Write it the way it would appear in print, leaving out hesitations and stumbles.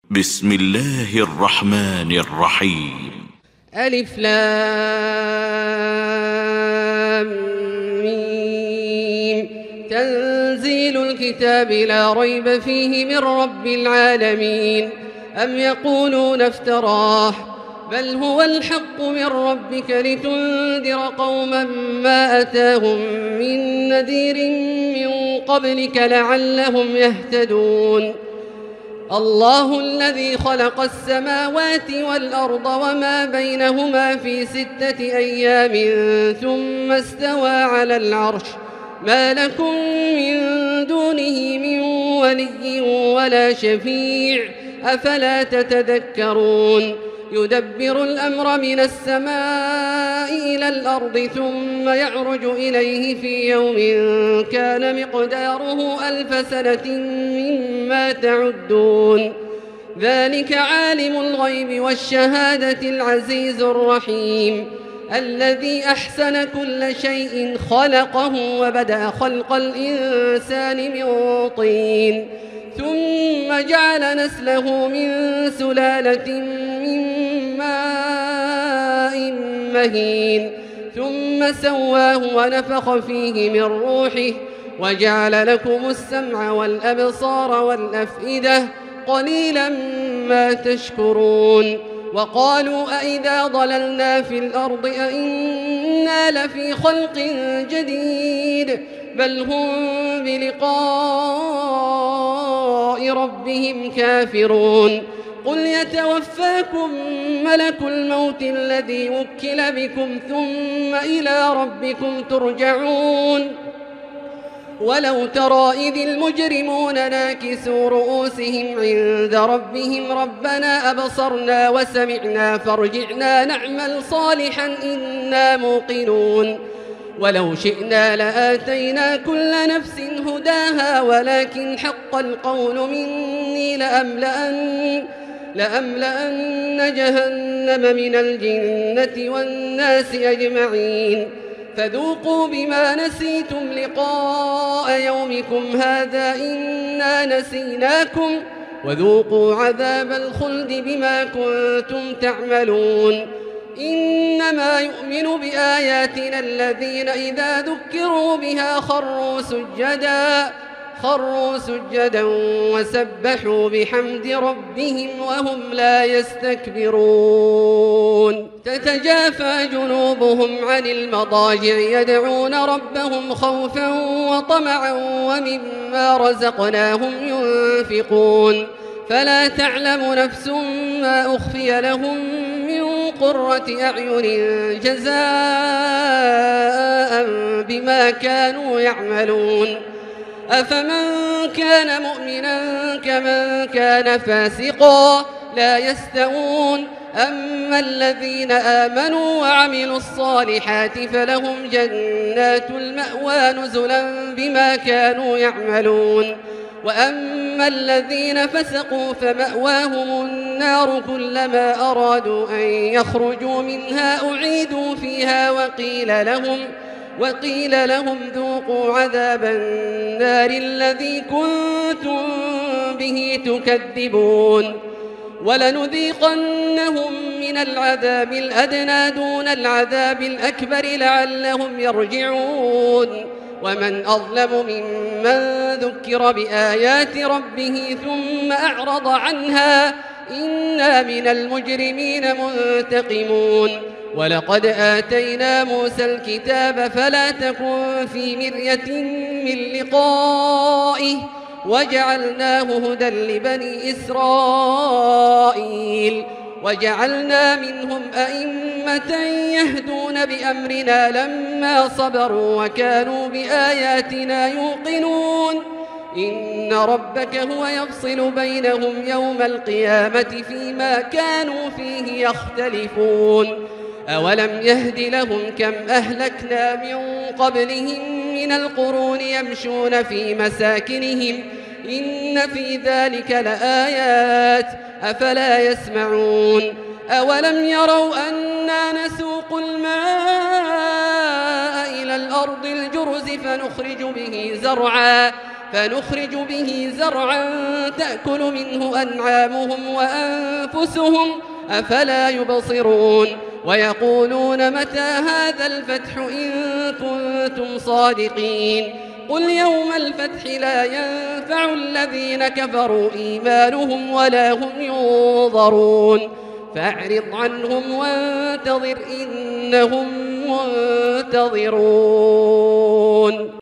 بسم الله الرحمن الرحيم. ألف لام ميم. تنزيل الكتاب لا ريب فيه من رب العالمين. أم يقولون افتراه بل هو الحق من ربك لتنذر قوما ما أتاهم من نذير من قبلك لعلهم يهتدون. الله الذي خلق السماوات والأرض وما بينهما في 6 أيام ثم استوى على العرش ما لكم من دونه من ولي ولا شفيع أفلا تتذكرون. يدبر الأمر من السماء إلى الأرض ثم يعرج إليه في يوم كان مقداره 1000 سنة مما تعدون. ذلك عالم الغيب والشهادة العزيز الرحيم الذي أحسن كل شيء خلقه وبدأ خلق الإنسان من طين ثم جعل نسله من سلالة من ماء مهين ثم سواه ونفخ فيه من روحه وجعل لكم السمع والأبصار والأفئدة قليلا ما تشكرون. وقالوا أئذا ضللنا في الأرض أئنا لفي خلق جديد بل هم بلقاء ربهم كافرون. قل يتوفاكم ملك الموت الذي وكل بكم ثم إلى ربكم ترجعون. ولو ترى إذ المجرمون ناكسوا رؤوسهم عند ربهم ربنا أبصرنا وسمعنا فارجعنا نعمل صالحا إنا موقنون. ولو شئنا لآتينا كل نفس هداها ولكن حق القول مني لأملأن جهنم من الجنة والناس أجمعين. فذوقوا بما نسيتم لقاء يومكم هذا إنا نسيناكم وذوقوا عذاب الخلد بما كنتم تعملون. إنما يؤمن بآياتنا الذين إذا ذكروا بها خروا سجدا وسبحوا بحمد ربهم وهم لا يستكبرون. تتجافى جنوبهم عن المضاجع يدعون ربهم خوفا وطمعا ومما رزقناهم ينفقون. فلا تعلم نفس ما أخفي لهم من قرة أعين جزاء بما كانوا يعملون. أفمن كان مؤمنا كمن كان فاسقا لا يستوون. أما الذين آمنوا وعملوا الصالحات فلهم جنات المأوى نزلا بما كانوا يعملون. وأما الذين فسقوا فمأواهم النار كلما أرادوا أن يخرجوا منها أعيدوا فيها وقيل لهم ذوقوا عذاب النار الذي كنتم به تكذبون. ولنذيقنهم من العذاب الأدنى دون العذاب الأكبر لعلهم يرجعون. ومن أظلم ممن ذكر بآيات ربه ثم أعرض عنها إنا من المجرمين منتقمون. ولقد آتينا موسى الكتاب فلا تكن في مرية من لقائه وجعلناه هدى لبني إسرائيل. وجعلنا منهم أئمة يهدون بأمرنا لما صبروا وكانوا بآياتنا يوقنون. إن ربك هو يفصل بينهم يوم القيامة فيما كانوا فيه يختلفون. أولم يهد لهم كم أهلكنا من قبلهم من القرون يمشون في مساكنهم إن في ذلك لآيات أفلا يسمعون. أولم يروا أنا نسوق الماء إلى الأرض الجرز فنخرج به فنخرج به زرعا تأكل منه أنعامهم وأنفسهم أفلا يبصرون ويقولون متى هذا الفتح إن كنتم صادقين قل يوم الفتح لا ينفع الذين كفروا إيمانهم ولا هم ينظرون فأعرض عنهم وانتظر إنهم منتظرون.